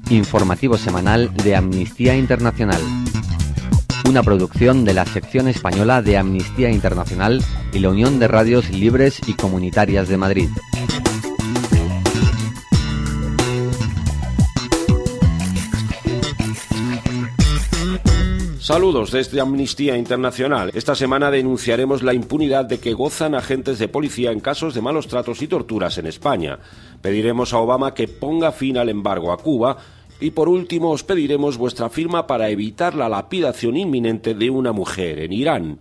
informativo semanal de Amnistía Internacional. Una producción de la sección española de Amnistía Internacional y la Unión de Radios Libres y Comunitarias de Madrid. Saludos desde Amnistía Internacional. Esta semana denunciaremos la impunidad de que gozan agentes de policía en casos de malos tratos y torturas en España. Pediremos a Obama que ponga fin al embargo a Cuba y por último os pediremos vuestra firma para evitar la lapidación inminente de una mujer en Irán.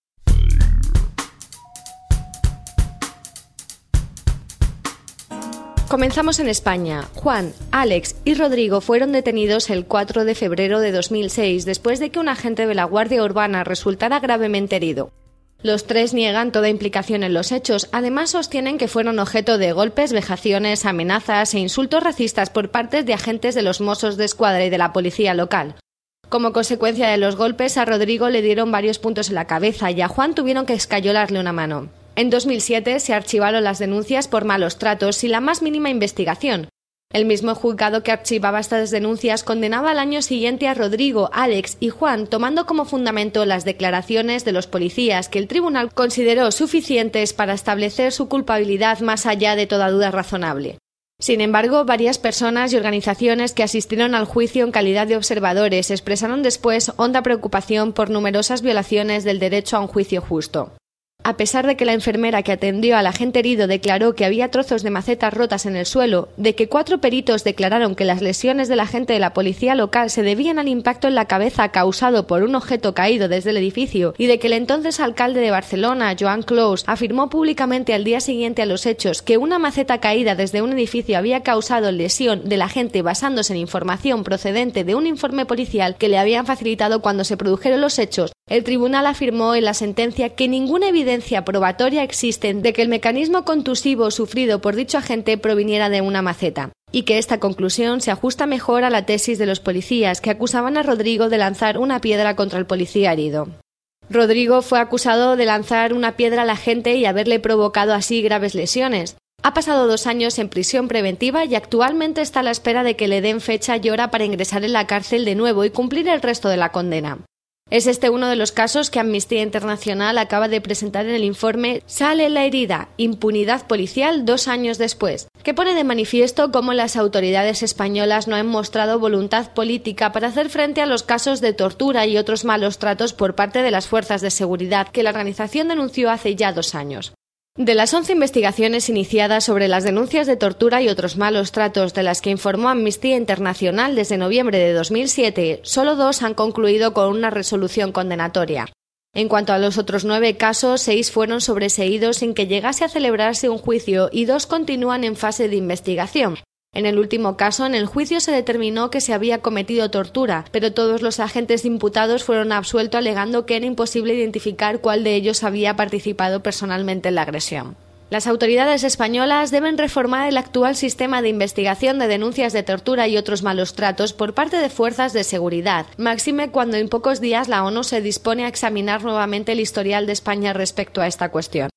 Comenzamos en España. Juan, Alex y Rodrigo fueron detenidos el 4 de febrero de 2006 después de que un agente de la Guardia Urbana resultara gravemente herido. Los tres niegan toda implicación en los hechos, además sostienen que fueron objeto de golpes, vejaciones, amenazas e insultos racistas por parte de agentes de los Mossos d'Esquadra y de la policía local. Como consecuencia de los golpes, a Rodrigo le dieron varios puntos en la cabeza y a Juan tuvieron que escayolarle una mano. En 2007 se archivaron las denuncias por malos tratos sin la más mínima investigación. El mismo juzgado que archivaba estas denuncias condenaba al año siguiente a Rodrigo, Alex y Juan, tomando como fundamento las declaraciones de los policías que el tribunal consideró suficientes para establecer su culpabilidad más allá de toda duda razonable. Sin embargo, varias personas y organizaciones que asistieron al juicio en calidad de observadores expresaron después honda preocupación por numerosas violaciones del derecho a un juicio justo. A pesar de que la enfermera que atendió al agente herido declaró que había trozos de macetas rotas en el suelo, de que 4 peritos declararon que las lesiones del agente de la policía local se debían al impacto en la cabeza causado por un objeto caído desde el edificio y de que el entonces alcalde de Barcelona, Joan Clos, afirmó públicamente al día siguiente a los hechos que una maceta caída desde un edificio había causado lesión del agente basándose en información procedente de un informe policial que le habían facilitado cuando se produjeron los hechos, el tribunal afirmó en la sentencia que ninguna evidencia probatoria existe de que el mecanismo contusivo sufrido por dicho agente proviniera de una maceta, y que esta conclusión se ajusta mejor a la tesis de los policías que acusaban a Rodrigo de lanzar una piedra contra el policía herido. Rodrigo fue acusado de lanzar una piedra al agente y haberle provocado así graves lesiones. Ha pasado 2 años en prisión preventiva y actualmente está a la espera de que le den fecha y hora para ingresar en la cárcel de nuevo y cumplir el resto de la condena. Es este uno de los casos que Amnistía Internacional acaba de presentar en el informe Sale la herida, impunidad policial 2 años después, que pone de manifiesto cómo las autoridades españolas no han mostrado voluntad política para hacer frente a los casos de tortura y otros malos tratos por parte de las fuerzas de seguridad que la organización denunció hace ya 2 años. De las 11 investigaciones iniciadas sobre las denuncias de tortura y otros malos tratos de las que informó Amnistía Internacional desde noviembre de 2007, solo 2 han concluido con una resolución condenatoria. En cuanto a los otros 9 casos, 6 fueron sobreseídos sin que llegase a celebrarse un juicio y 2 continúan en fase de investigación. En el último caso, en el juicio se determinó que se había cometido tortura, pero todos los agentes imputados fueron absueltos alegando que era imposible identificar cuál de ellos había participado personalmente en la agresión. Las autoridades españolas deben reformar el actual sistema de investigación de denuncias de tortura y otros malos tratos por parte de fuerzas de seguridad, máxime cuando en pocos días la ONU se dispone a examinar nuevamente el historial de España respecto a esta cuestión.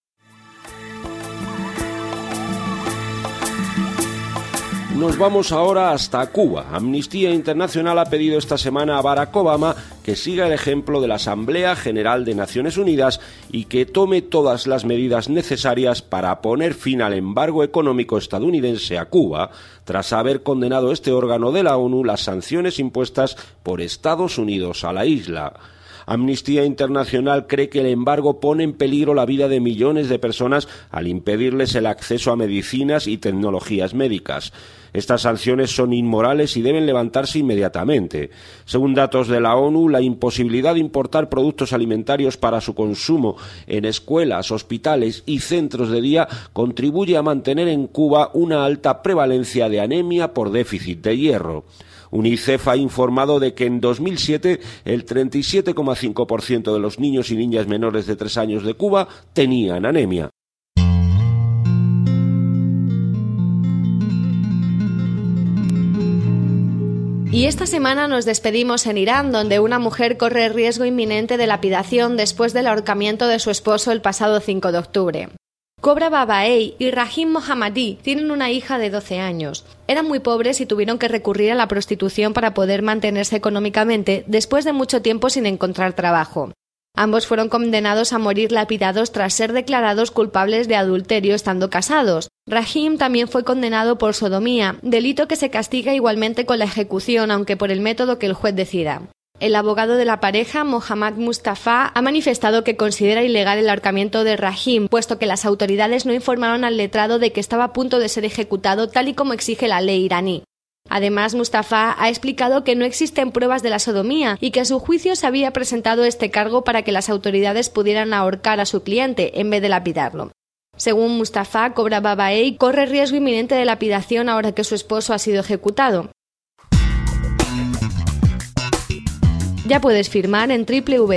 Nos vamos ahora hasta Cuba. Amnistía Internacional ha pedido esta semana a Barack Obama que siga el ejemplo de la Asamblea General de Naciones Unidas y que tome todas las medidas necesarias para poner fin al embargo económico estadounidense a Cuba, tras haber condenado este órgano de la ONU las sanciones impuestas por Estados Unidos a la isla. Amnistía Internacional cree que el embargo pone en peligro la vida de millones de personas al impedirles el acceso a medicinas y tecnologías médicas. Estas sanciones son inmorales y deben levantarse inmediatamente. Según datos de la ONU, la imposibilidad de importar productos alimentarios para su consumo en escuelas, hospitales y centros de día contribuye a mantener en Cuba una alta prevalencia de anemia por déficit de hierro. UNICEF ha informado de que en 2007 el 37,5% de los niños y niñas menores de 3 años de Cuba tenían anemia. Y esta semana nos despedimos en Irán, donde una mujer corre riesgo inminente de lapidación después del ahorcamiento de su esposo el pasado 5 de octubre. Cobra Babaei y Rahim Mohammadi tienen una hija de 12 años. Eran muy pobres y tuvieron que recurrir a la prostitución para poder mantenerse económicamente después de mucho tiempo sin encontrar trabajo. Ambos fueron condenados a morir lapidados tras ser declarados culpables de adulterio estando casados. Rahim también fue condenado por sodomía, delito que se castiga igualmente con la ejecución, aunque por el método que el juez decida. El abogado de la pareja, Mohammad Mustafa, ha manifestado que considera ilegal el ahorcamiento de Rahim, puesto que las autoridades no informaron al letrado de que estaba a punto de ser ejecutado tal y como exige la ley iraní. Además, Mustafa ha explicado que no existen pruebas de la sodomía y que a su juicio se había presentado este cargo para que las autoridades pudieran ahorcar a su cliente en vez de lapidarlo. Según Mustafa, Cobra Babaei corre riesgo inminente de lapidación ahora que su esposo ha sido ejecutado. Ya puedes firmar en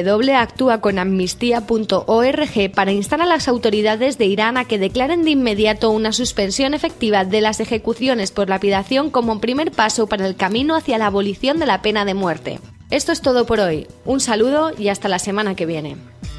www.actuaconamnistía.org para instar a las autoridades de Irán a que declaren de inmediato una suspensión efectiva de las ejecuciones por lapidación como primer paso para el camino hacia la abolición de la pena de muerte. Esto es todo por hoy. Un saludo y hasta la semana que viene.